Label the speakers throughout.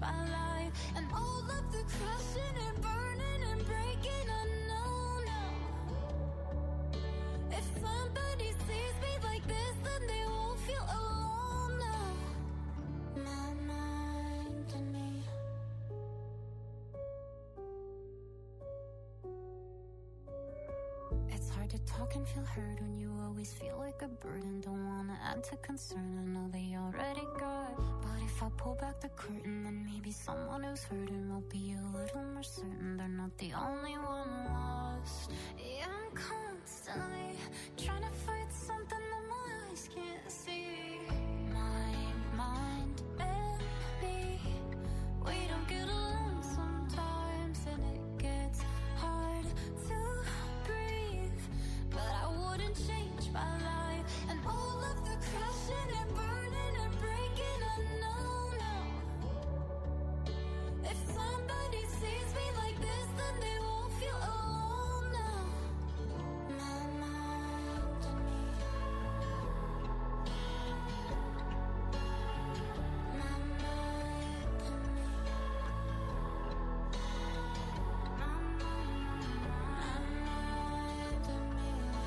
Speaker 1: my life. And all of the crushing and burning and breaking, I know now. If somebody sees me like this, then they won't feel alone now. My mind and me. It's hard to talk and feel heard when you always feel like a burden. Don't wanna add to concern, I know they already got. But if I pull back the curtain, then maybe someone who's hurting will be a little more certain they're not the only one lost. Yeah, I'm constantly trying to fight something that my eyes can't see. My mind and me, we don't get along sometimes, and it gets hard to breathe. But I wouldn't change my life. And all of the crushing and burning and breaking, I know now. If somebody sees me like this, then they won't feel alone now. My mind and me. My mind and me. My mind and me.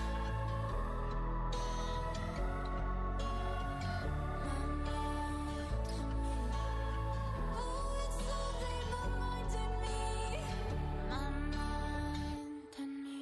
Speaker 1: Oh, it's all they, my mind and me. My mind and me.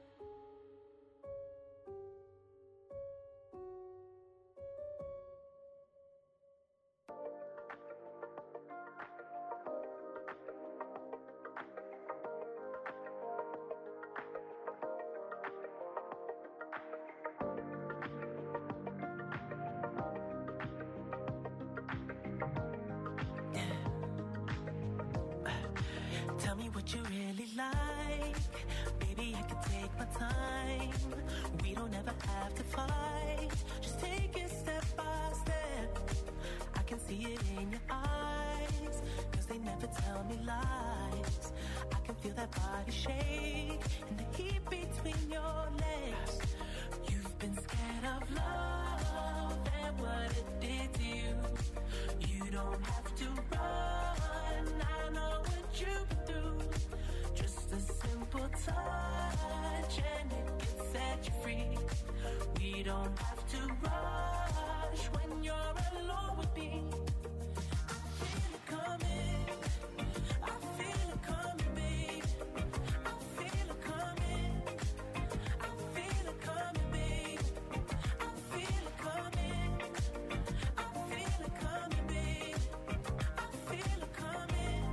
Speaker 2: Tell me what you really like. Baby, I can take my time. We don't ever have to fight. Just take it step by step. I can see it in your eyes, 'cause they never tell me lies. I can feel that body shake and the heat between your legs. You've been scared of love and what it did to you. You don't have to run, I know what you've been through. Just a simple touch and it can set you free. We don't have to rush when you're alone with me. I feel it coming, I feel it coming, babe. I feel it coming, I feel it coming, babe. I feel it coming, I feel it coming, babe. I feel it coming,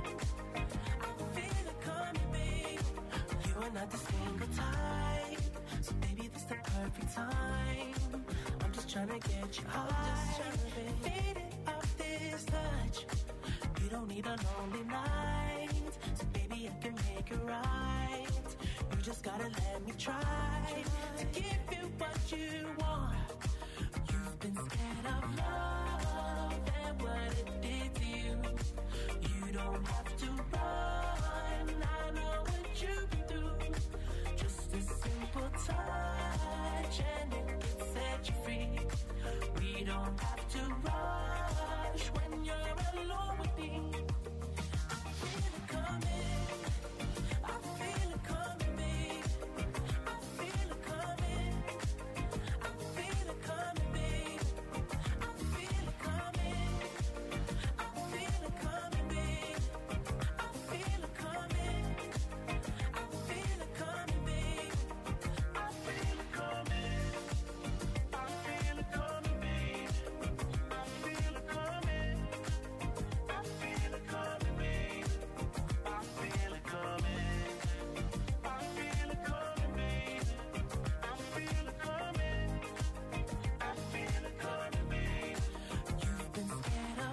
Speaker 2: I feel it coming, babe. You are not the single type, so baby, this the perfect time. I'm just trying to get you high, faded off this touch. You don't need a lonely night, so baby, I can make it right. You just gotta let me try to give you what you want. You've been scared of love and what it did to you. You don't have to run, I know what you've been through. Just a simple touch and it can set you free. We don't have to rush when you're alone with me. I feel it coming, I feel it coming, babe. I feel it coming, I feel it coming, babe. I feel it coming, I feel it coming, babe. I feel it coming, I feel it coming, babe. I feel it coming, I feel it coming, babe. I feel it coming, I feel it coming, babe. I feel it coming, I feel it coming, babe. I feel it coming, I feel it coming, babe. You've been scared of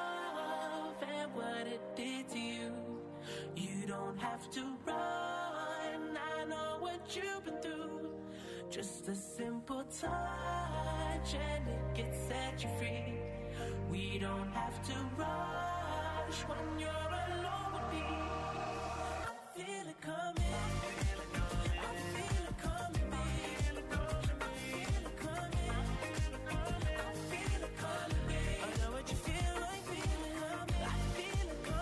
Speaker 2: love and what it did to you. You don't have to run, I know what you've been through. Just a simple touch and it can set you free. We don't have to rush when you're alone with me. I feel it coming, I feel it coming, babe. I feel it coming, I feel it coming, babe. I know what you feel like feeling. I feel it coming.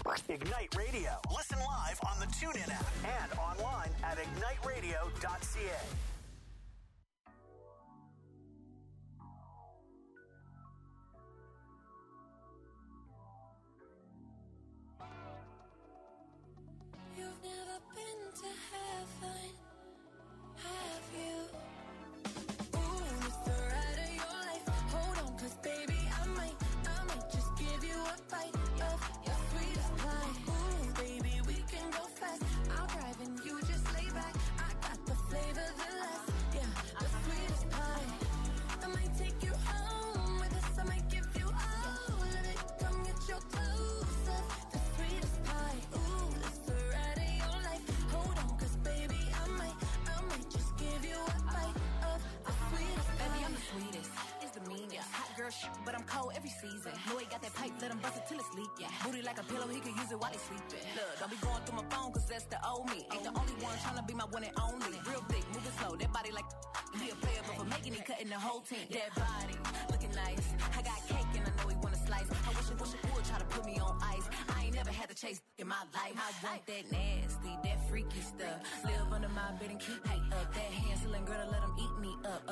Speaker 3: Ignite Radio. Listen live on the TuneIn app and online at igniteradio.ca.
Speaker 4: You've never been to heaven, have you? Ooh, it's the ride of your life. Hold on, 'cause baby, I might just give you a bite of your sweetest pie. Ooh, baby, we can go fast. I'll drive and you just lay back. I got the flavor, the last, yeah, the sweetest pie. I might take you home with us. I might give you all of it. Come get your dose of the sweetest pie. Ooh, it's the ride of your life. Hold on, 'cause baby, I might just give you a bite of the sweetest pie.
Speaker 5: Baby, I'm the sweetest. It's the meanest. Hot girl shit, but I'm cold every season. Know he got that pipe, let him bust it till it's leak, yeah. Booty like a pillow, he could use it while he's sleeping. Look, don't be going through my phone, 'cause that's the old me. Ain't the only one tryna be my one and only. Real thick, moving slow, that body like he a player, but for making it, cutting the whole team. That body, looking nice. I got cake and I know he wanna slice. I wish it would try to put me on ice. I ain't never had to chase in my life. I want that nasty, that freaky stuff. Live under my bed and keep me up. That Hansel girl to let him eat me up.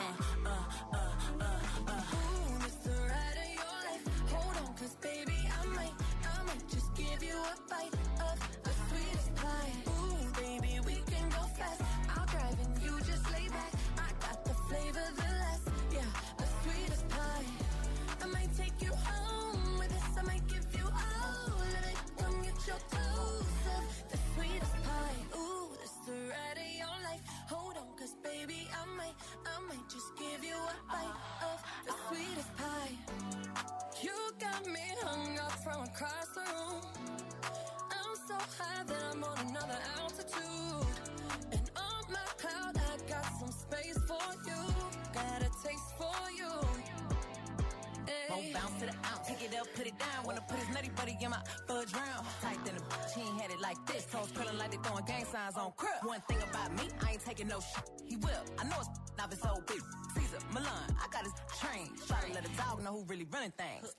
Speaker 4: Ooh, it's the ride of your life. Hold on, 'cause baby, I might just give you a bite of the sweetest pie. Ooh, baby, we can go fast. I'll drive and you just lay back. I got the flavor, the last, yeah, the sweetest pie. I might take you home with us. I might give you all of it. Come get your dose of the sweetest pie. Ooh, it's the ride of your life. Hold on, 'cause baby, I might just give you a bite of the sweetest pie. You got me hung up from across the room. I'm so high that I'm on another altitude. And on my cloud, I got some space for you. Got a taste for you.
Speaker 5: Won't bounce to the ounce, pick it up, put it down. Wanna put his nutty buddy in my fudge round. Tight than a bitch, he ain't had it like this. Toes curling like they throwing gang signs on crib. One thing about me, I ain't taking no shit. He will. I know it's not his old bitch. Caesar, Milan, I got his train. Try to let a dog know who really running things.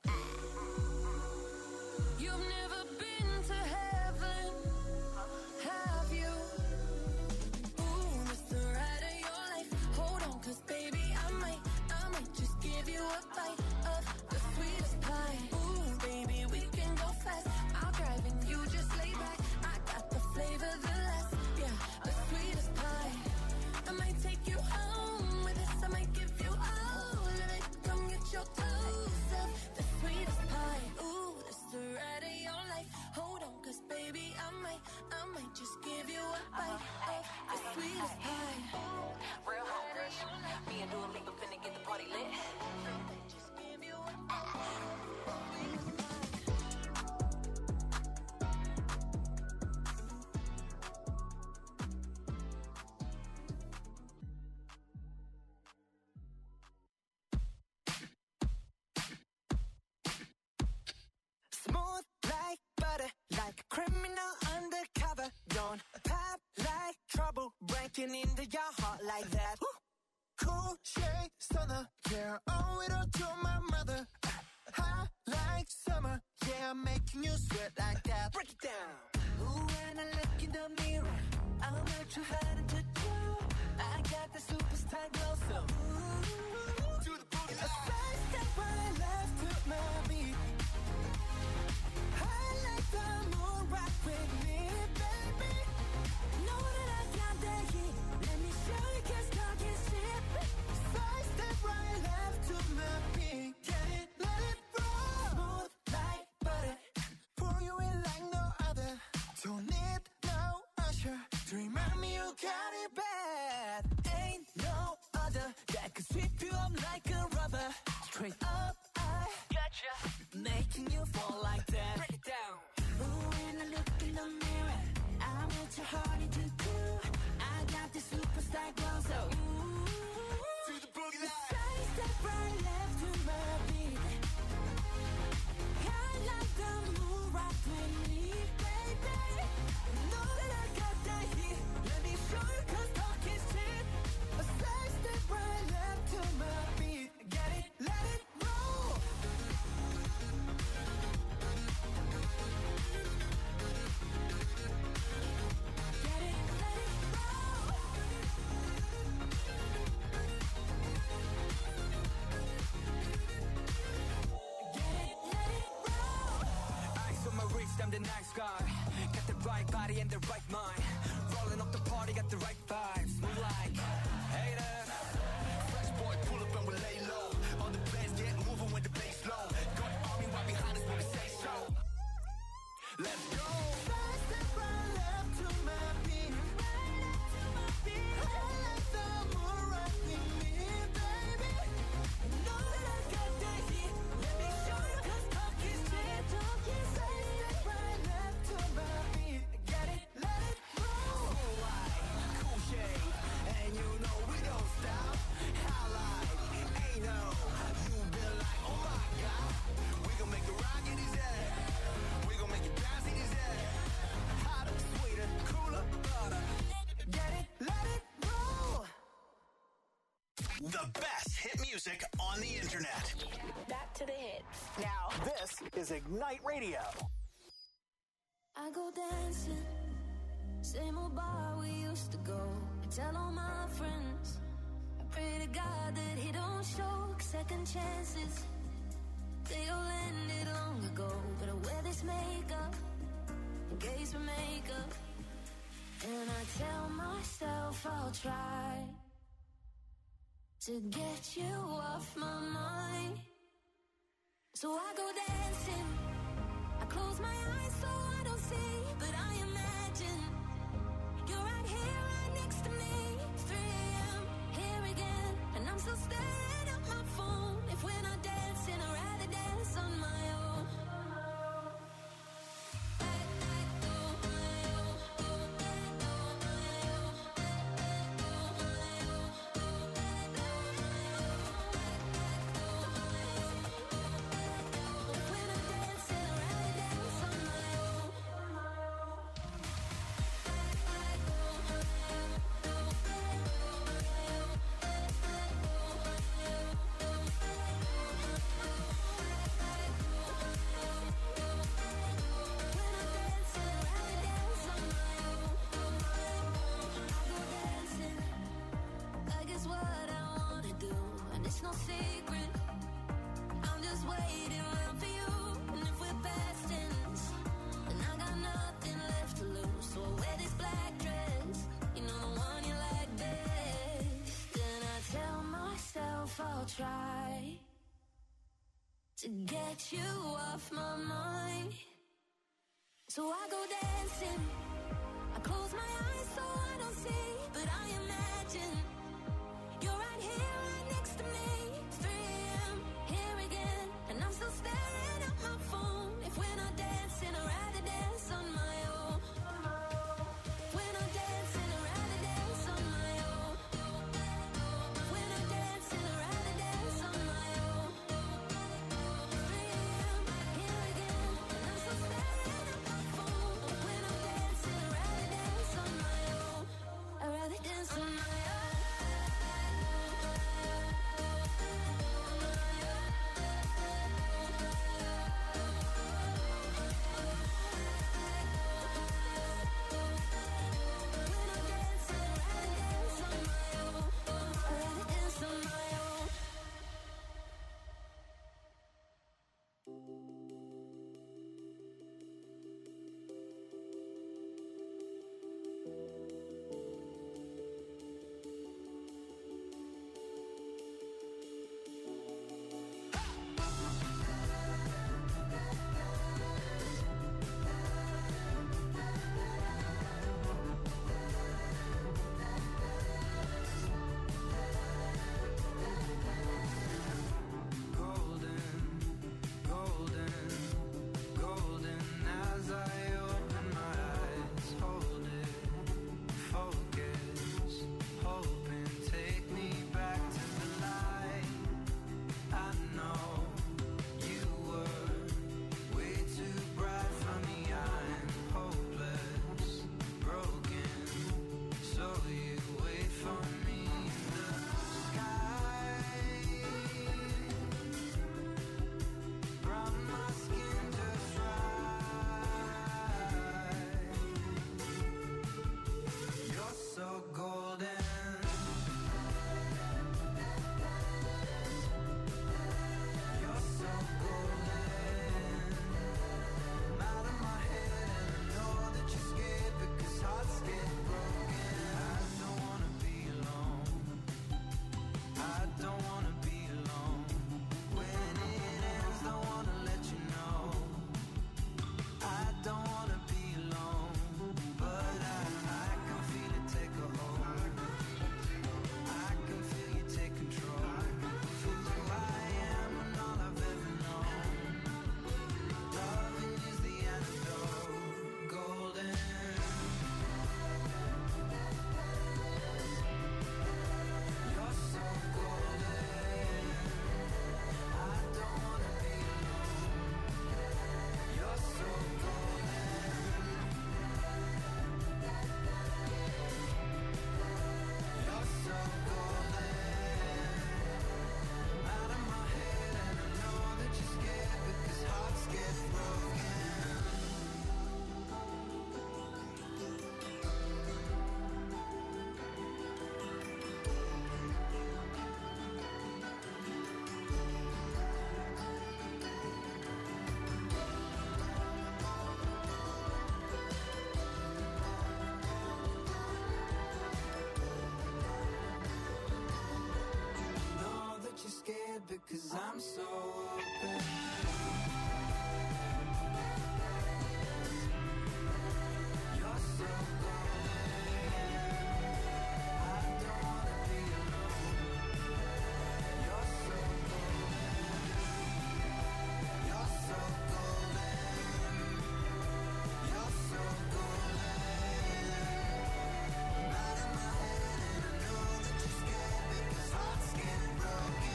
Speaker 4: You've never been to heaven, have you? Ooh, it's the ride of your life. Hold on, 'cause baby, I might just give you a bite of the sweetest pie. Ooh, baby, we can go fast. I'll drive and you just lay back. I got the flavor, the last, yeah, the sweetest pie. I might take you home with us. I might give you all of it. Come get your dose of the sweetest pie. Ooh, it's the ride of your life. Hold on, 'cause baby, I might just give you a bite of the sweetest pie.
Speaker 5: Real home rush. Me and Dua Lipa finna get the party lit.
Speaker 4: Just give you a
Speaker 2: Smooth like butter, like a criminal undercover. Don't pop like trouble, breaking into your heart like that. Cool shade stunner, yeah, owe it all to my mother. Hot like summer, yeah, I'm making you sweat like that. Break it down. Ooh, when I look in the mirror, I'm not too hard to do. I got the superstar glow, so ooh, to the boogie. A side step right left to my beat. I like the moon rock with me, baby. Know that I got that heat. Let me show you, 'cause talk is cheap. Side step right left to my beat. Get it, let it roll. Smooth like butter. Pour you in like no other. Don't need no usher to remind me you got it bad. Ain't no other that could sweep you up like a rubber. Straight up, I gotcha. Making you fall like that. Break it down. Ooh, when I look in the mirror, I'm what your heart into do. I got the superstar glow, so ooh, to the boogie line. Side step right left to my beat. I like the moon rock with me, baby. Know that I got that heat. Let me show you, 'cause talk is cheap. A side step right left to my beat. Get it, let it roll.
Speaker 6: the night sky. Got the right body and the right mind. Rolling up the party, got the right vibes. Move like haters. Fresh boy, pull up and we lay low. All the players get moving when the bass low. Got the army right behind us when we say so. Let's go.
Speaker 2: Side step right left to my beat. Right up to my beat. I like the moon right with me, baby. You know that I got that heat. Let me show you 'cause talk is cheap. Talk is side step right left to my beat. Get it, let it roll.
Speaker 6: Cool light, cool shade, and you know we don't stop. Highlight, ain't no. You been like, oh my God. We gon' make it rock in his head. We gon' make it bounce in his head. Hotter, sweeter, cooler, butter.
Speaker 2: Get it, let it roll.
Speaker 3: The best hit music on the internet.
Speaker 7: Back to the hits.
Speaker 3: Now, this is Ignite Radio.
Speaker 1: I go dancing, same old bar we used to go. I tell all my friends, I pray to God that he don't show second chances. They all ended long ago, but I wear this makeup in case we make up. And I tell myself I'll try to get you off my mind. So I go dancing, I close my eyes so I don't see, but I imagine you're right here, right next to me. 3 a.m., here again, and I'm still staring at my phone. If we're not dancing, I'd rather dance on my own. It's no secret, I'm just waiting around for you. And if we're past tense, then I got nothing left to lose. So I wear this black dress, you know the one you like best. Then I tell myself I'll try to get you off my mind. So I go dancing, I close my eyes so I don't see, but I imagine you're right here, right next to me. 3 a.m., here again, and I'm still staring at my phone. If we're not dancing, I'd rather dance on my own. If we're not dancing, I'd rather dance on my own. If we're not dancing, I'd rather dance on my own. 3 a.m., here again, and I'm still staring at my phone. If we're not dancing, I'd rather dance on my own. I'd rather dance on my own.
Speaker 6: because I'm so open. You're so golden. I don't wanna be alone. You're so golden. You're so golden. You're so golden. I'm out of my head and I know that you're scared because hearts getting broken.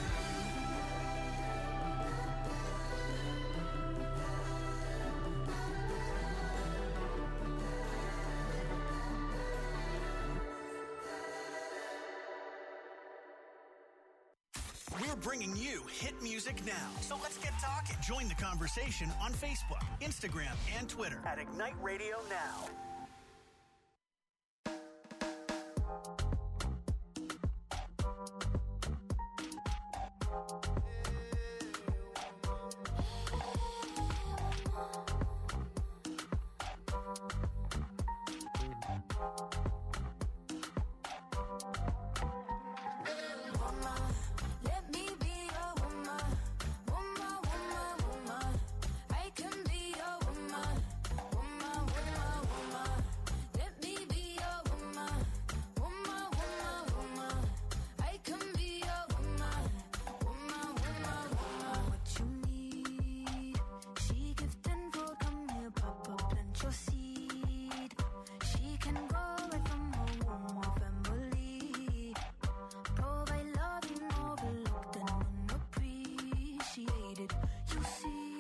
Speaker 3: We're bringing you hit music now. So let's get talking. Join the conversation on Facebook, Instagram, and Twitter at Ignite Radio Now.
Speaker 4: Let me be your woman, woman, woman, woman. I can be your woman, woman, woman, woman. Let me be your woman, woman, woman, woman. I can be your woman, woman, woman, woman. What you need, she give tenfold. Come here, Papa, plant your seed. She can grow right from her womb or family. Provide love you overlooked and unappreciated. You see,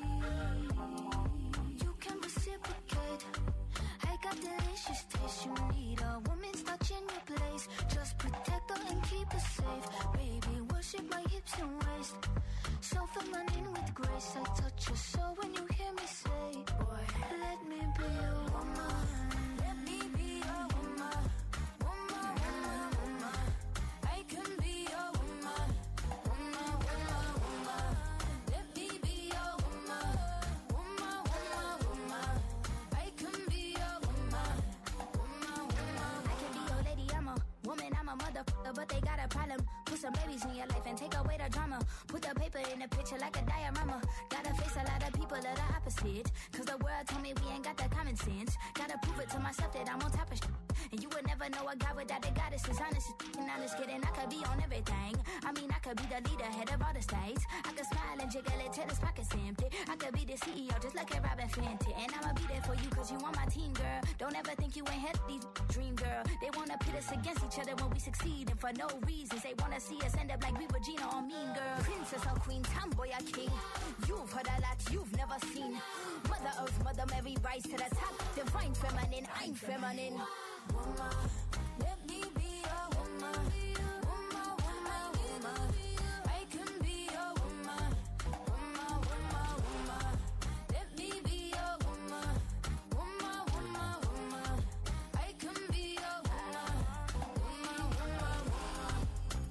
Speaker 4: you can reciprocate. I got delicious taste. You need a woman's touch in your place. Just protect her and keep her safe. Baby, worship my hips and waist. So feminine with grace. I touch your soul when you hear me say, boy, let me be your woman. Let me be your woman. Woman, woman, woman. I can be your woman, woman, woman, woman. Let me be your woman, woman, woman, woman. I can be your woman, woman, woman. I can be your lady, I'm a woman, I'm a motherfucker, but they got a problem. Put some babies in your life and take away the drama. Put the paper in the picture like a diorama. Gotta face a lot of people that are opposite. Cause the world told me we ain't got the common sense. Gotta prove it to myself that I'm on top of shit. And you would never know a guy without a goddess is honest. And I'm just kidding, I could be on everything. I mean, I could be the leader, head of all the states. I could smile and jiggle it till his pockets empty. I could be the CEO, just like a Robin Fenty. And I'ma be there for you, cause you on my team, girl. Don't ever think you ain't had these dream, girl. They wanna pit us against each other when we succeed. And for no reasons, they wanna see us end up like we Regina or Mean Girl. Princess or queen, tomboy or king. You've heard a lot you've never seen. Mother Earth, Mother Mary, rise to the top. Divine feminine, I'm feminine. Woman, let me be your woman. Woman, woman, woman. I can be your woman. Woman, woman, woman. Let me be your woman. Woman, woman, woman. I can be your woman. Woman, woman, woman.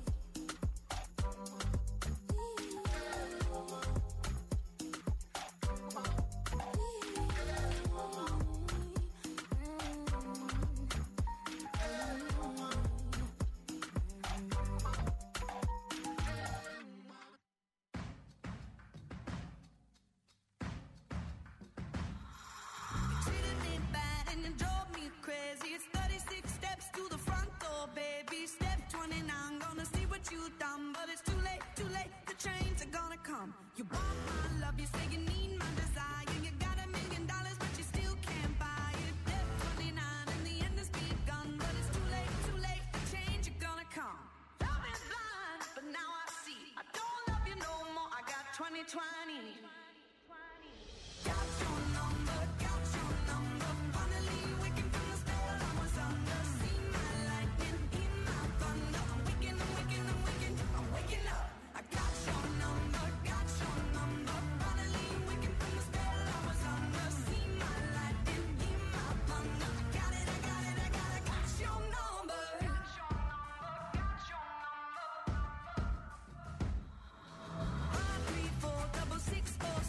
Speaker 5: Treated me bad and you drove me crazy. It's 36 steps to the front door, baby. Step 29, gonna see what you done. But it's too late, the trains are gonna come. You want my love, you say you need my desire. You got $1 million, but you still can't buy it. Step 29, and the end has begun. But it's too late, the change are gonna come. Love is blind, but now I see. I don't love you no more, I got 2020. Got your number, finally waking from the spell I was under. See my lightning, hear my thunder. I'm waking, I'm waking up. I got your number, finally waking from the spell I was under. See my lightning, hear my thunder. I got it, got your number. Got your number. 5, 3, 4, 6, 6, 4,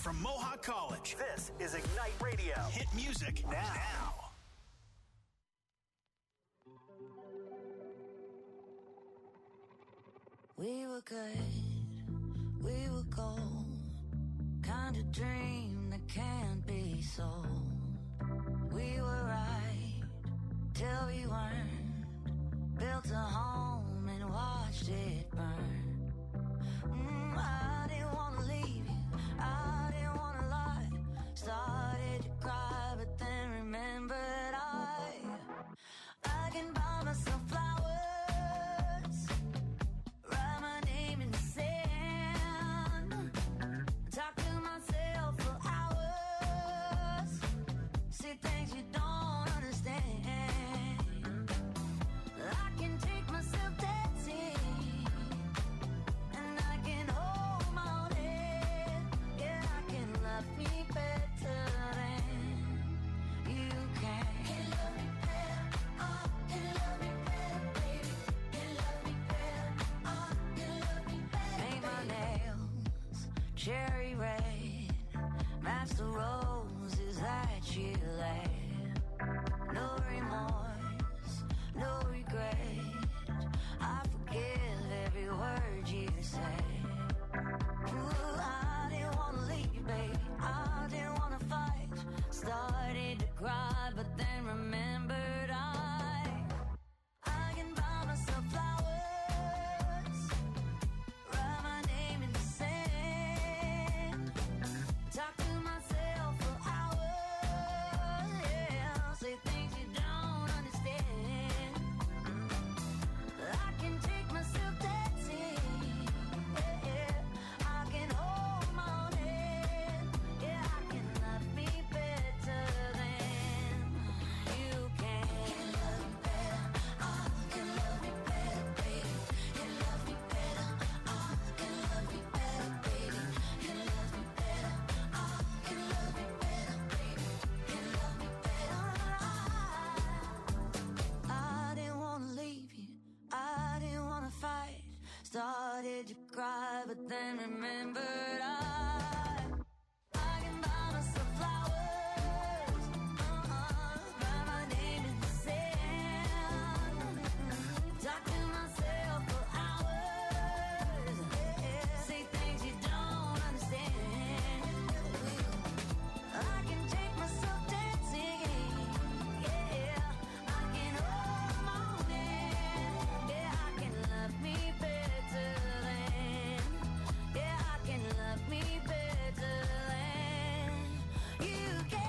Speaker 3: from Mohawk College. This is Ignite Radio. Hit music now.
Speaker 8: We were good, we were gold. Kind of dream that can't be sold. We were right till we weren't. Built a home and watched it burn. I didn't want to leave you, I didn't want to lie. Started to cry, but then remembered I can buy myself flowers, write my name in the sand, talk to myself for hours, see things you don't understand. I can take myself dancing, and I can hold my own head. Yeah, I can love me better than you can. Can love me better, can love me better, baby. Can love me better, can love me better. Paint my nails cherry red, match the roses that you laid. No remorse, no regret. I forgive every word you say. Ooh, I didn't want to leave, baby. I didn't want to fight. Started to cry, but then remembered I can buy myself flowers, write my name in the sand, talk to myself for hours, yeah, say things you don't understand. I can take myself dancing, yeah, I can hold my own head, yeah, I can love me better than you can. Can love me better, can love me better, baby. Can love me better, can love me better, baby. Can love me better, can love me better, baby. Can love me better. I didn't want to leave you, I didn't want to fight. Started to cry, but then remembered I can buy myself flowers, write my name in the sand, talk to myself for hours, yeah, say things you don't understand. I can take myself dancing, yeah, I can hold my own hand, yeah, I can love me better than, yeah, I can love me better than you can.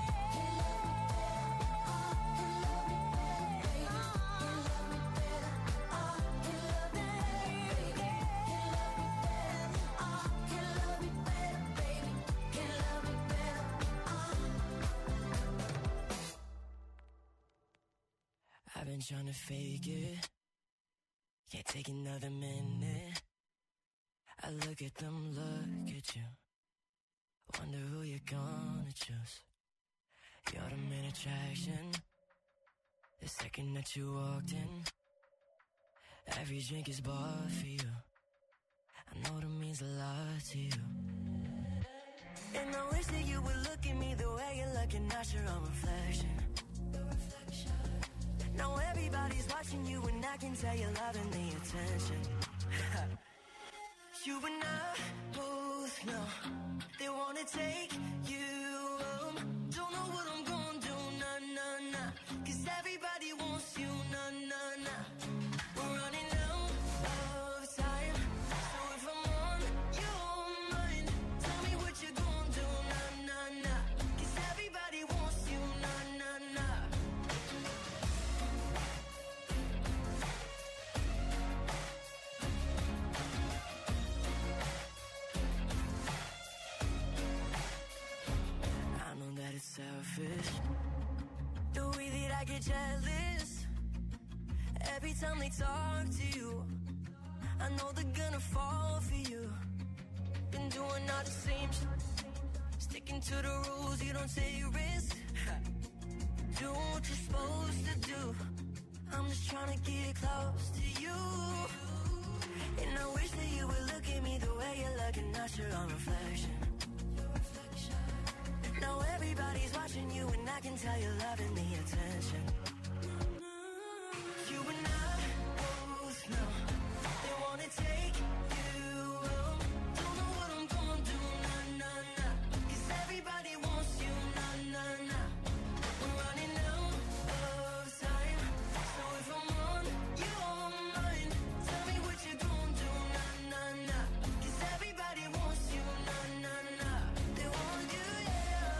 Speaker 9: I've been trying to fake it, can't take another minute. I look at them, look at you, wonder who you're gonna choose. You're the main attraction, the second that you walked in. Every drink is bought for you, I know that means a lot to you. And I wish that you would look at me the way you're looking at your own reflection. Now everybody's watching you and I can tell you're loving the attention. You and I both know they wanna take you home. Don't know what I'm gonna do, nah, nah, nah. Cause everybody wants you, nah, nah, nah. We're running out of time, so if I'm on your mind, tell me what you're gonna do, nah, nah, nah. Cause everybody wants you, nah, nah, nah. I know that it's selfish, the way that I get jealous every time they talk to you. I know they're gonna fall for you. Been doing all the same shit, sticking to the rules, you don't take risks. Do what you're supposed to do. I'm just trying to get close to you. And I wish that you would look at me the way you're looking at your own reflection. know everybody's watching you, and I can tell you're loving the attention. You and I both know they wanna take you home. Don't know what I'm gonna do, nah, nah, nah. 'Cause everybody wants you, nah, nah, nah. We're running out of time, so if I'm on your mind, tell me what you gonna do, nah, nah, nah. 'Cause everybody wants you, nah, nah, nah. They want you, yeah.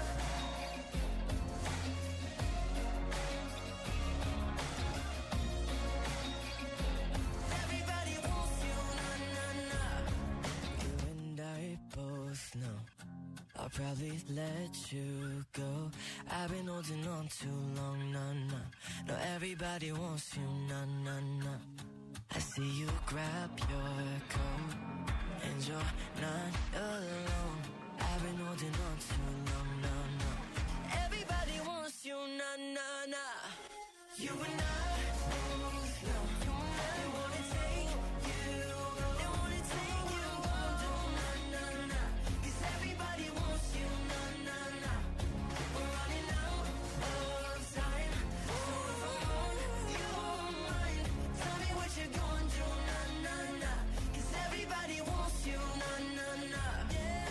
Speaker 9: Everybody wants you, nah, nah, nah. You and I both know I'll probably let you go. I've been holding on too long, nah, nah. No, everybody wants you, nah, nah, nah. I see you grab your coat, and you're not alone. I've been holding on too long, nah, nah. Everybody wants you, nah, nah, nah. You and I both know they wanna take you, they wanna take you home, nah, nah, nah. 'Cause everybody wants you, nah, nah, nah. We're running out of time, so if I'm on your mind, tell me what you're gonna do, nah, nah, nah. 'Cause everybody wants you, nah, nah, nah. Yeah,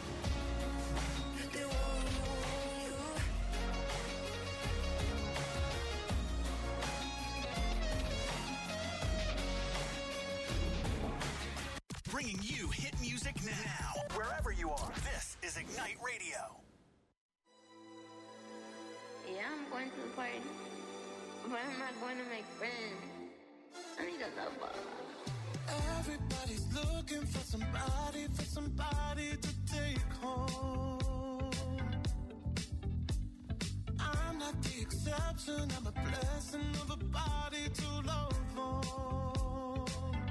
Speaker 9: they want you.
Speaker 3: Bringing you hit music now. Wherever you are, this is Ignite Radio.
Speaker 10: Yeah, I'm going to the party, but I'm not going to make friends. I need a lover.
Speaker 2: Everybody's looking for somebody to take home. I'm not the exception, I'm a blessing of a body to love on.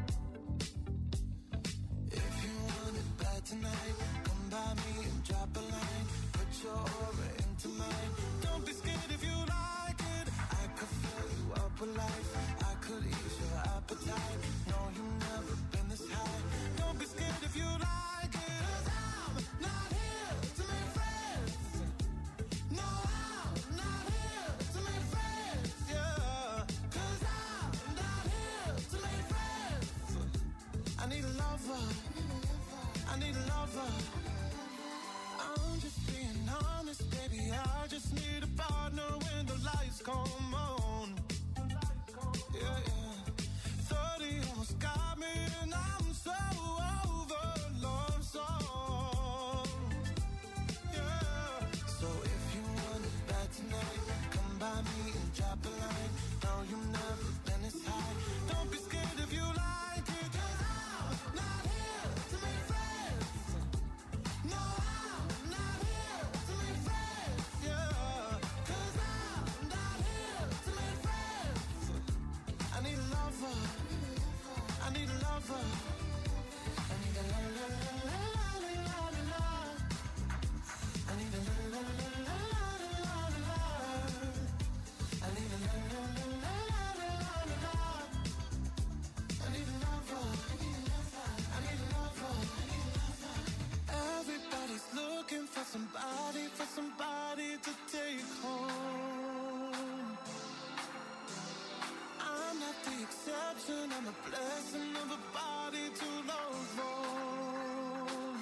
Speaker 2: If you want it bad tonight, come by me and drop a line. Put your aura into mine. Don't be scared if you like it. I could fill you up with life. I could ease your appetite. No, you've never been this high. Don't be scared if you like it. 'Cause I'm not here to make friends. No, I'm not here to make friends. Yeah. 'Cause I'm not here to make friends. I need a lover. I need a lover. I'm just being honest, baby. I just need a partner when the lights come on. Yeah, yeah. 30 almost got me, and I'm so over love song. Yeah. So if you want it bad tonight, come by me and drop a line. No, you've never been this high. Don't be scared if you like it. 'Cause I'm not here to make friends. No, I'm not here to make friends. Yeah. 'Cause I'm not here to make friends. I need a lover. I need a lover. I need a la la la la la la la la. I need a la la la la la la la. I need a la la la la la la la. I need a lover. I need a lover. Everybody's looking for somebody to take home. I'm not the exception, I'm a blessing of a body to love on.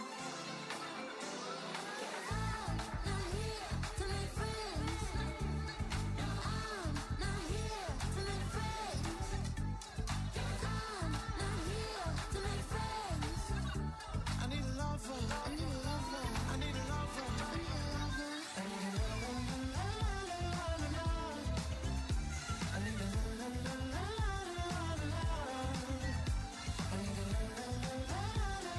Speaker 8: I'm not here to make friends. I'm not here to make friends. I'm not here to make friends.
Speaker 2: I need a lover.
Speaker 8: I need a lover.
Speaker 2: I need a lover.
Speaker 8: I need a lover.
Speaker 2: I need a la la la la la la la. I need a la la la la la la la. I need a la la la la la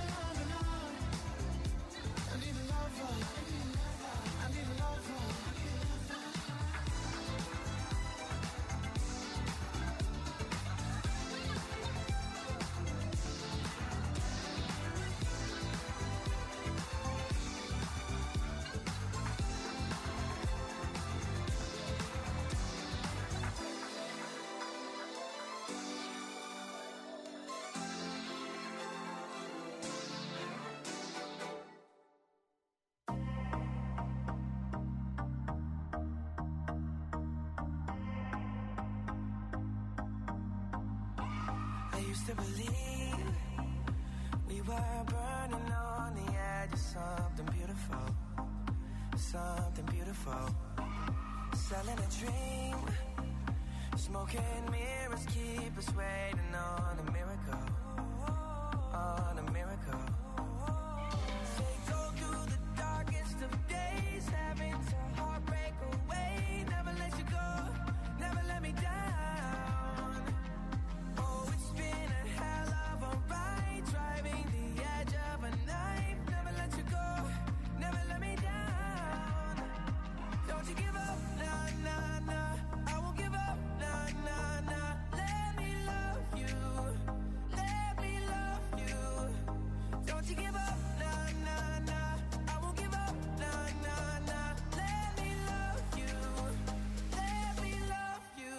Speaker 6: used to believe we were burning on the edge of something beautiful, something beautiful. Selling a dream, smoking mirrors keep us waiting on a miracle, on a miracle. They go through the darkest of days, having to heartbreak away. Never let you go, never let me down. Oh, it's been a hell of a ride, driving the edge of a knife. Never let you go, never let me down. Don't you give up, nah, nah, nah. I won't give up, nah, nah, nah. Let me love you, let me love you. Don't you give up, nah, nah, nah. I won't give up, nah, nah, nah. Let me love you, let me love you.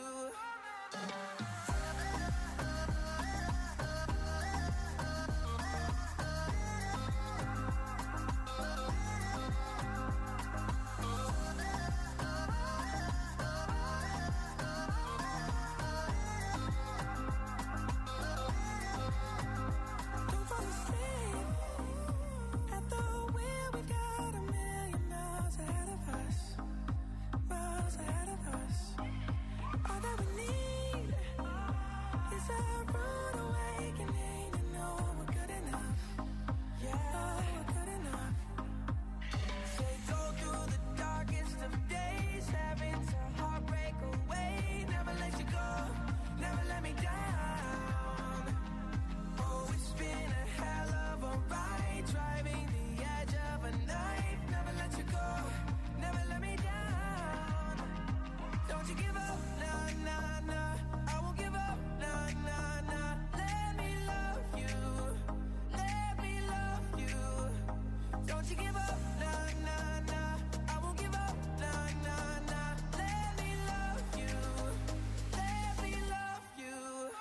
Speaker 6: Don't fall asleep at the wheel. We've got a million miles ahead of us, miles ahead of us. All that we need is a rude awakening to know we're good enough. Yeah, we're good enough. They go through the darkest of days, having to heartbreak away. Never let you go, never let me down. Oh, it's been a hell of a ride, driving the edge of a knife. Never let you go, never let me down. Don't you give up, nah, nah, nah. I won't give up, nah, nah, nah. Let me love you, let me love you. Don't you give up, nah, nah, nah. I won't give up, nah, nah, nah. Let me love you, let me love you.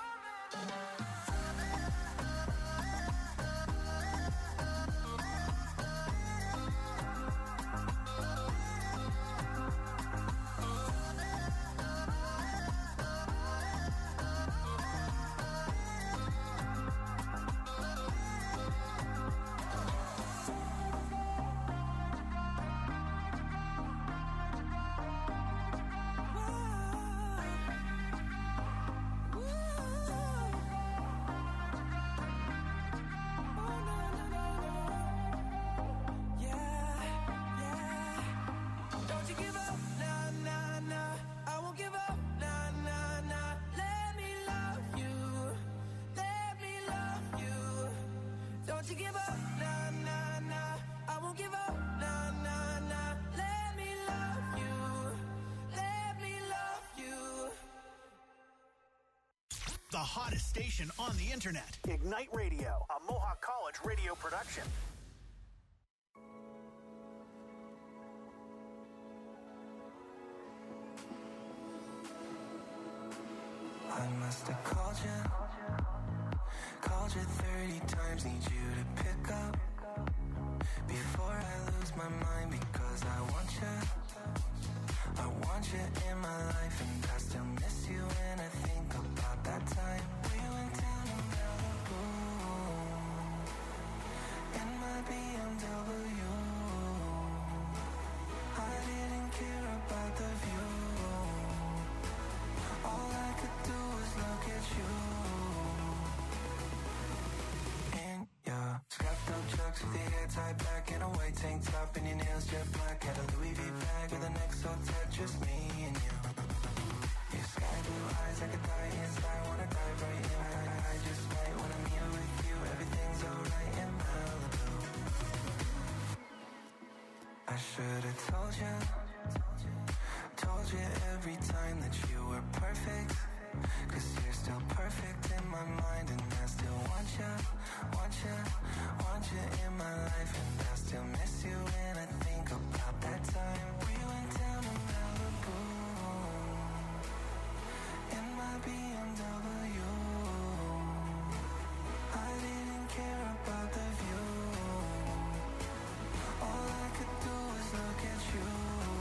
Speaker 6: Don't you give up, nah, nah, nah. I won't give up, nah, nah, nah. Let me love you, let me love you. Don't you give up, nah, nah, nah. I won't give up, nah, nah, nah. Let me love you, let me love you.
Speaker 3: The hottest station on the internet. Ignite Radio, a Mohawk College radio production.
Speaker 6: I must have called you 30 times, need you to pick up before I lose my mind, because I want you in my life, and I still miss you when I think about that time we went down to Malibu in my BMW. I didn't care about the view. All I could do was look at you. In your strapped up chucks with your hair tied back and a white tank top and your nails jet black. Had a Louis V bag with an XO tat, just me and you. Your sky blue eyes like a die inside, wanna dive right in. I just might when I'm here with you. Everything's alright in Malibu. I should've told you every time that you were perfect, 'cause you're still perfect in my mind, and I still want you in my life, and I still miss you when I think about that time we went down to Malibu in my BMW. I didn't care about the view. All I could do was look at you.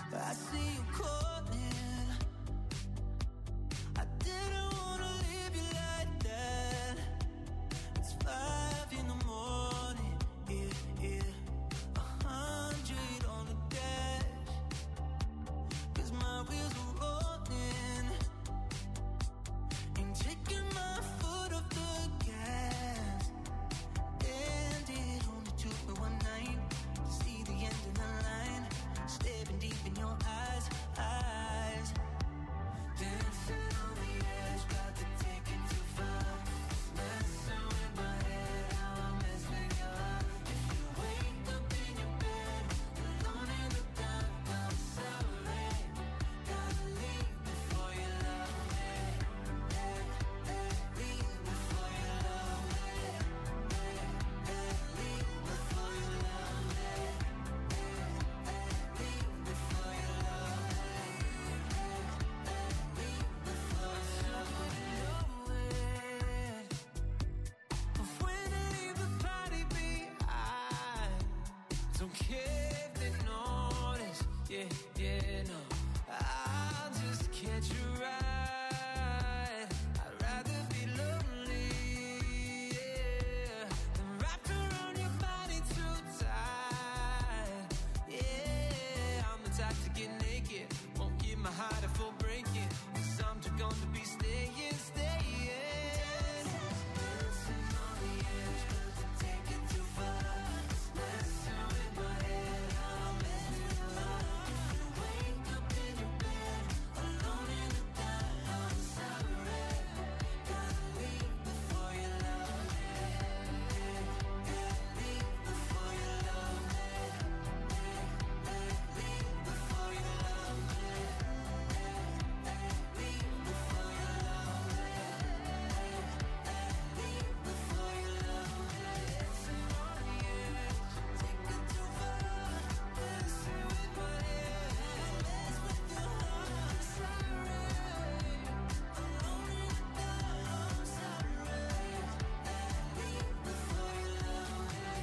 Speaker 2: I see you calling. I didn't wanna leave you like that. It's 5 in the morning, yeah. 100 on the dash, 'cause my wheels are rolling. Ain't taking my foot off the gas. And it only took me one night to see the end of the line. Staring deep in your eyes. Dancing on the edge, got to take it too far. Messing with my head, how I mess with your heart. If you wake up in your bed, alone in the dark, I'm sorry. Gotta leave before you love me. Leave before you love me. Leave before you love me. Leave before you love me. When I leave the party behind, don't care if they notice, yeah, no. I'll just catch a ride. I'd rather be lonely, yeah, than wrapped around your body too tight. Yeah, I'm the type to get naked, won't give my heart a full breaking, 'cause I'm just gonna be staying. Dancing on the edge, but to take it too far. Messing with my head, how I mess with your heart. If you wake up in your bed, alone in the dark, I'm sorry. Gotta leave before you love me. Leave before you love me. Leave before you love me. Leave before you love me. Leave before you love me. Dancing on the edge, take it too far. Messing with my head, mess with your heart. Sorry, alone in the dark, I'm sorry. Leave before you love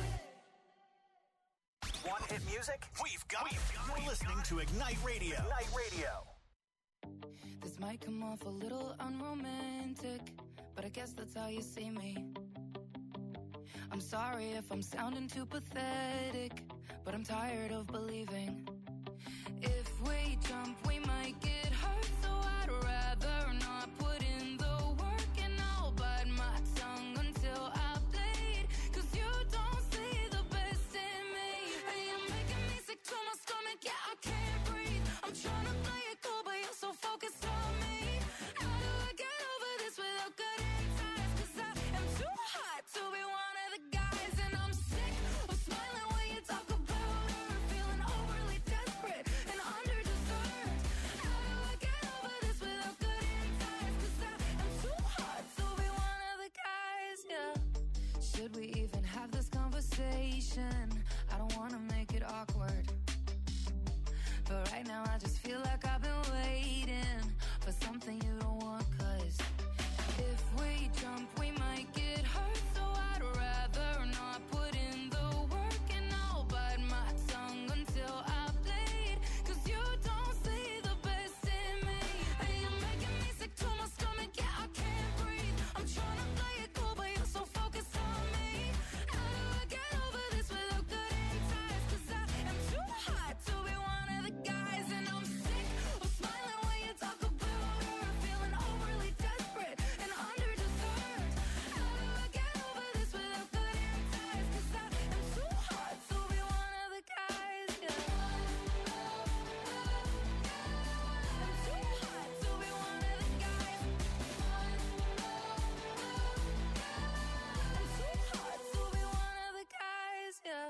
Speaker 2: me.
Speaker 3: Want hit music? We've got it. You're listening to Ignite Radio. Ignite Radio.
Speaker 4: This might come off a little unromantic, but I guess that's how you see me. I'm sorry if I'm sounding too pathetic, but I'm tired of believing. If we jump, we might get hurt, so I'd rather not put in the work, and I'll bite my tongue until I bleed, 'cause you don't see the best in me. And you're making me sick to my stomach, yeah, I can't breathe. I'm trying to play it cool, but you're so focused on me. How do I get over this without cutting ties? 'Cause I am too hot to be one of the guys, and I'm sick of smiling when you talk about her, feeling overly desperate and underdeserved. How do I get over this without cutting ties? 'Cause I am too hot to be one of the guys, yeah. Should we even have this conversation? I don't wanna make it awkward, but right now I just feel like I've been waiting for something you don't want. 'Cause if we jump, we might get hurt, so I'd rather not put in the work, and I'll bite my tongue until I bleed, 'cause you don't see the best in me. And you're making me sick to my stomach, yeah, I can't breathe. I'm trying to play it cool, but you're so focused on me. How do I get over this without cutting ties? 'Cause I am too hot to be one of the guys, and I'm sick of smiling when you talk about her, feeling overly desperate and underdeserved. How do I get over this without cutting ties? 'Cause I am too hot to be one of the guys, yeah. I'm too hot to be one of the guys. I'm too hot to be one of the guys, yeah.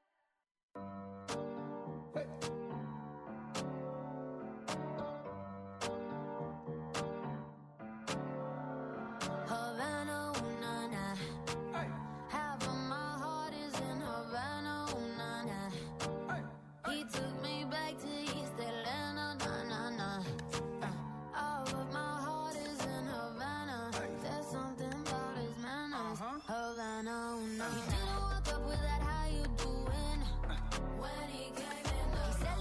Speaker 8: Havana, ooh, na, na. Half of my heart is in Havana, ooh, na, na. He took me back to East Atlanta, na, na, na. All of my heart is in Havana. There's something about his manners. Havana, ooh, na. He didn't walk up with that, how you doing? When he came in, he said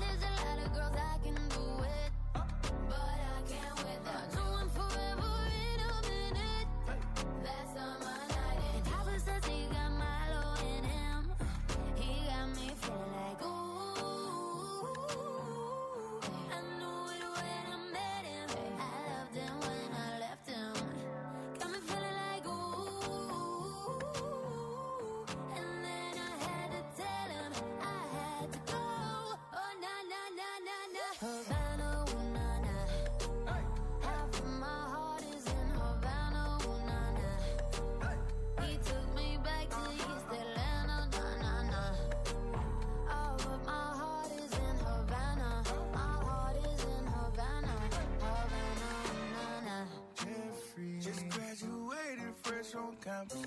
Speaker 11: fresh on campus.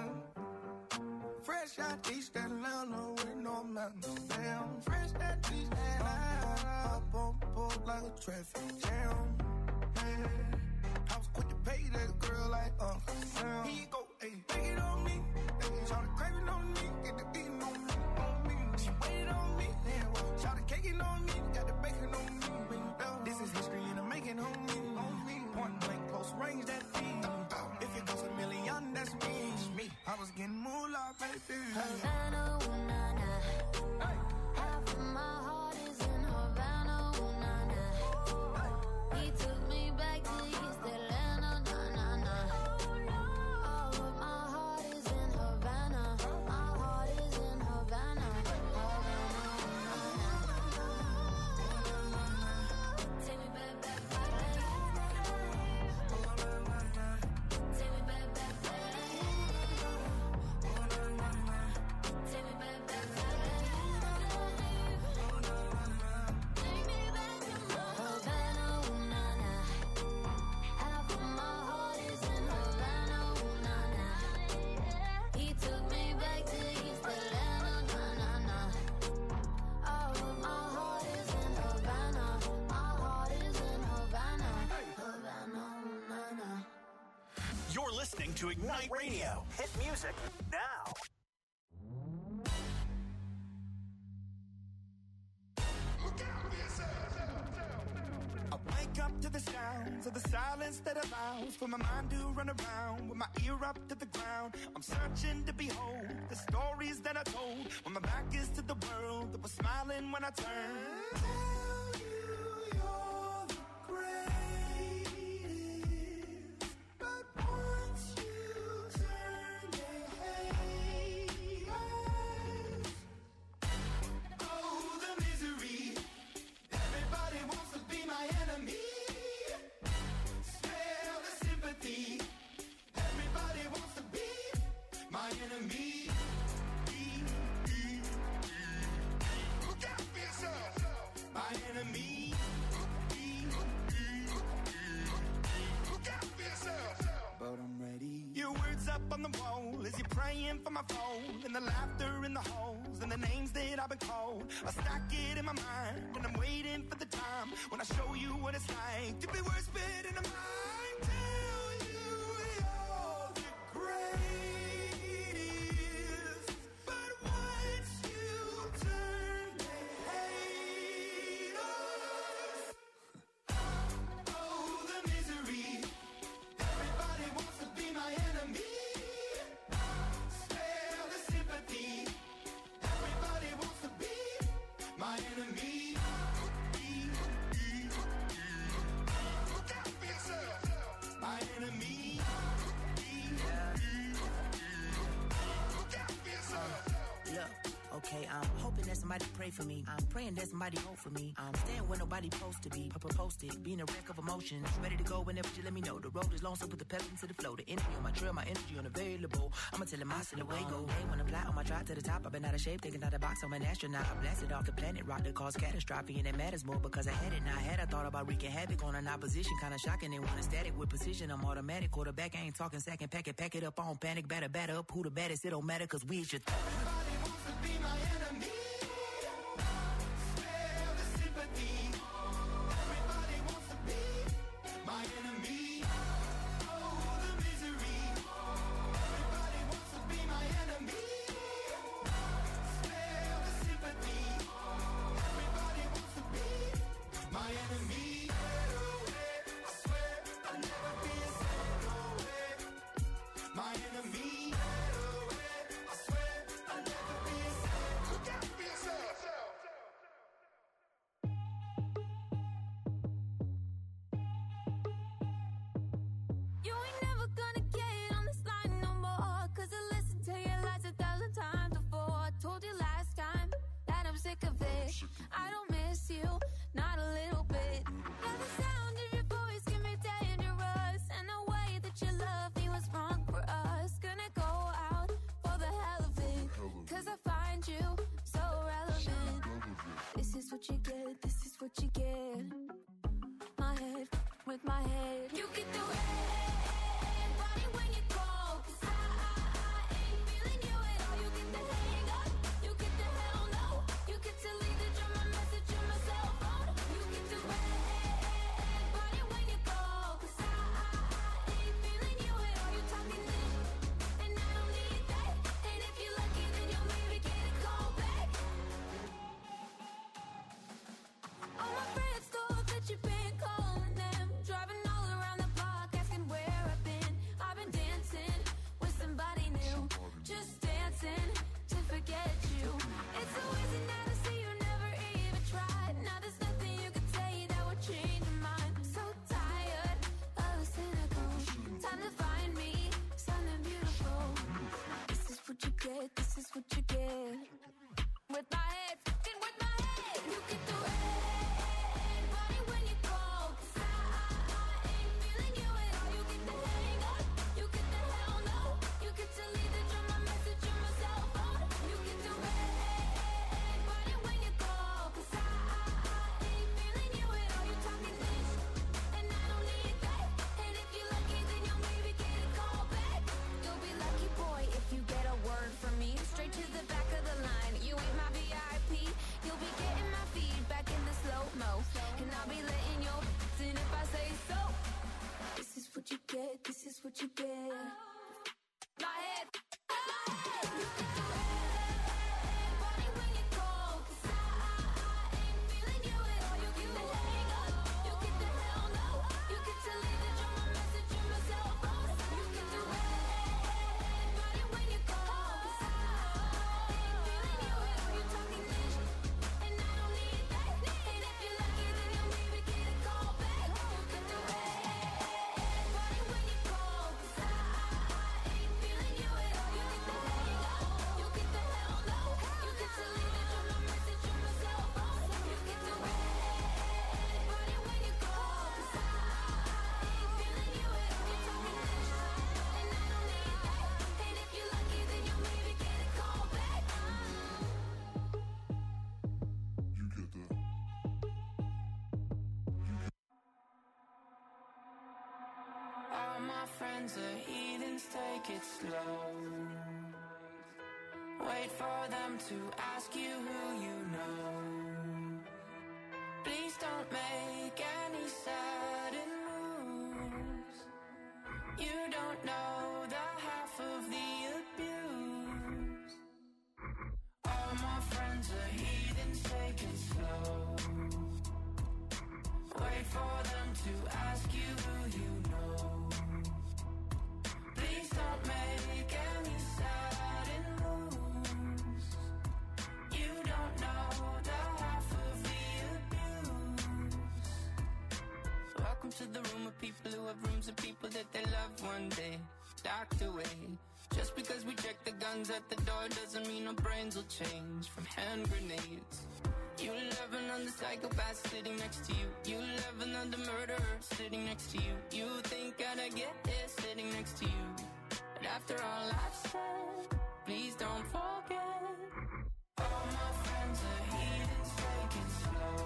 Speaker 11: Fresh out East Atlanta with no mountains. Damn, fresh out East Atlanta. Up on board like a traffic jam. Yeah. I was quick to pay that girl like Uncle Sam. Here you go, ayy, take it on me. Ayy, shout the craving on me, get the beating on me, on me. She waited on me, yeah. Shout the caking on me, got the bacon on me. This is history and I'm making on me. Point blank, close range, that feed. If it goes a million, that's me. I was getting moolah, baby.
Speaker 8: Havana, ooh, nah, nah. Hey. Half of my heart is in Havana, ooh, nah, nah. He took me back to East Atlanta, nah, nah, nah. All of my heart is in Havana. My heart is in Havana. Havana, ooh, nah, nah. Take me back, back, back. Take me back, back, back.
Speaker 3: You're listening to Ignite Radio. Hit music now.
Speaker 11: I wake up to the sounds of the silence that allows for my mind to run around with my ear up to the ground. I'm searching to behold the stories that I told when my back is to the world that was smiling when I turned. Tell you you're the greatest, but once you turn, they hate us. Oh, the misery. Everybody wants to be my enemy. Smell the sympathy. Everybody wants to be my enemy. Look out for yourself. My enemy. Look out for yourself. But I'm ready. Your words up on the wall as you're praying for my phone, and the laughter in the halls and the names that I've been called. I stack it in my mind and I'm waiting for the time when I show you what it's like to be worse fit in a mind. Tell you you're the greatest, but once you turn, they hate us. Oh, the misery. Everybody wants to be my enemy. Spare the sympathy. Everybody wants to be my enemy. Look out for yourself. My enemy. Look out for yourself.
Speaker 12: Look, okay, I'm hoping that somebody pray for me. I'm praying that somebody hope for me. I'm staying where nobody supposed to be. Posted, being a wreck of emotions. Ready to go whenever you let me know. The road is long, so put the pedal into the flow. The energy on my trail, my energy unavailable. I'ma tell him I still away go. Hey, when I fly on my drive to the top, I've been out of shape, thinking out the box. I'm an astronaut. I blasted off the planet, rock that caused catastrophe, and it matters more because I had it. Now I thought about wreaking havoc on an opposition, kinda shocking. They want a static with precision. I'm automatic, quarterback. I ain't talking second, pack it up on panic, batter up. Who the baddest? It don't matter, cause we just.
Speaker 11: Everybody wants to be my enemy. Spare the sympathy. Everybody wants to be my enemy. Oh, the misery. Everybody wants to be my enemy. Spare the sympathy. Everybody wants to be my enemy. I swear I'll never be a my enemy. I swear I'll never be a look out for yourself.
Speaker 8: You ain't never gonna get on this line no more, cause I listened to your lies 1,000 times before. I told you last time that I'm sick of it. I don't miss you, not a little bit. Yeah, the sound of your voice can be dangerous, and the way that you love me was wrong for us. Gonna go out for the hell of it, cause I find you so relevant. This is what you get, this is what you get. My head with my head. You get the red body when you call, cause
Speaker 4: this is what you get. My head.
Speaker 13: All my friends are heathens, take it slow. Wait for them to ask you who you know. Please don't make any sudden moves. You don't know the half of the abuse. All my friends are heathens, take it slow. Wait for them to ask you who you know. Please don't make any sudden moves. You don't know the half of the abuse. Welcome to the room of people who have rooms of people that they love one day docked away. Just because we check the guns at the door doesn't mean our brains will change from hand grenades. You love another psychopath sitting next to you. You love another murderer sitting next to you. You think I'd get here sitting next to you. But after all I've said, please don't forget. All my friends are heathens, take it slow.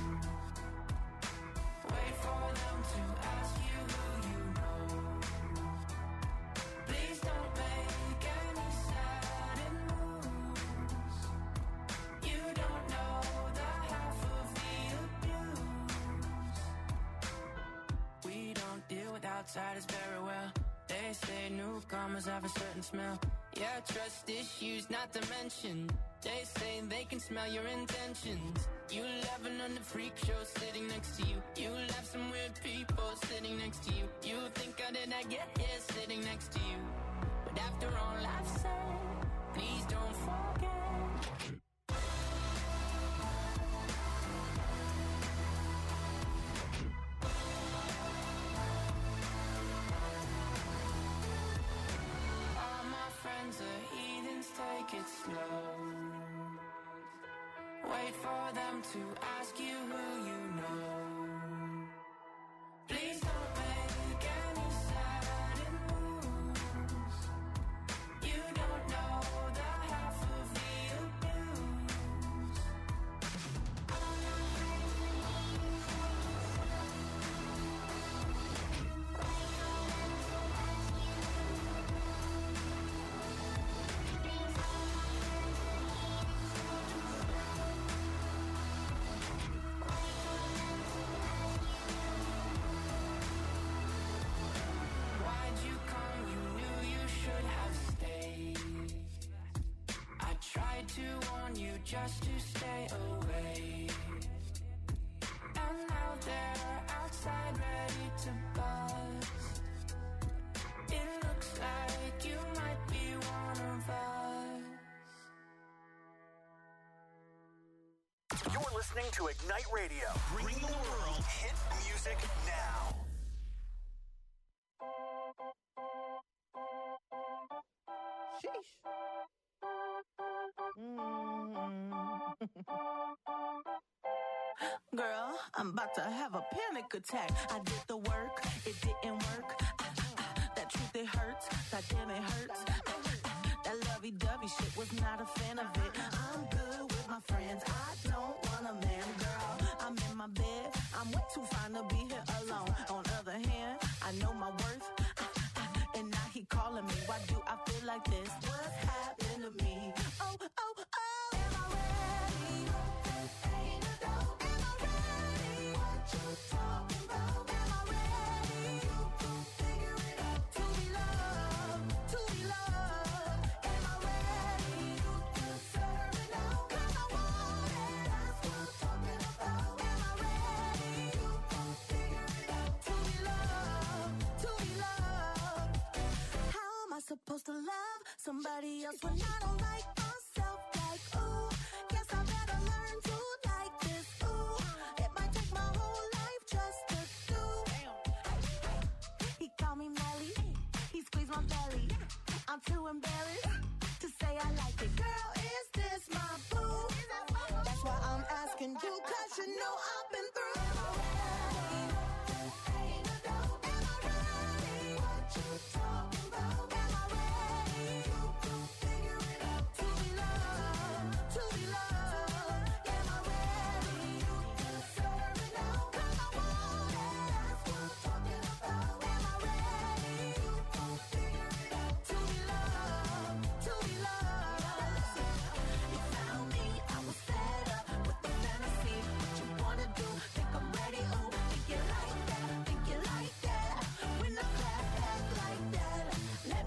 Speaker 13: Wait for them to ask you who you know. Please don't make any sudden moves. You don't know the half of the abuse. We don't deal with outsiders very well. They say newcomers have a certain smell. Yeah, trust issues not to mention. They say they can smell your intentions. You laughing on the freak show sitting next to you. You laugh some weird people sitting next to you. You think how did I get here sitting next to you? But after all I've said, please don't forget. Friends are heathens, take it slow. Wait for them to ask you who you know. Please don't make any sudden moves. You don't know the half of the abuse. Why'd you come? You knew you should have stayed. I tried to warn you just to stay away. And now they're outside ready to bust. It looks like you might be one of us.
Speaker 3: You're listening to Ignite Radio, bringing the world hit music now.
Speaker 12: Sheesh. Girl, I'm about to have a panic attack. I did the work, it didn't work. That truth, it hurts. That damn, it hurts. That lovey-dovey shit, was not a fan of it. I'm good with my friends. I don't want a man, girl. I'm in my bed. I'm way too fine to be here alone. On the other hand, I know my worth. And now he calling me. Why do I feel like this? What's happened to me? Oh, oh, oh. Am I ready? Ain't a doubt. Am I ready? What you talking about? Am I ready? You gon' figure it out.
Speaker 4: supposed to love somebody else when I don't like myself? Like, ooh, guess I better learn to like this. Ooh, it might take my whole life just to do. He called me Melly, he squeezed my belly. I'm too embarrassed to say I like it. Girl, is this my boo? That's why I'm asking you, 'cause you know I've been through.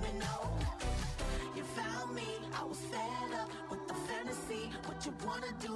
Speaker 4: Wanna do,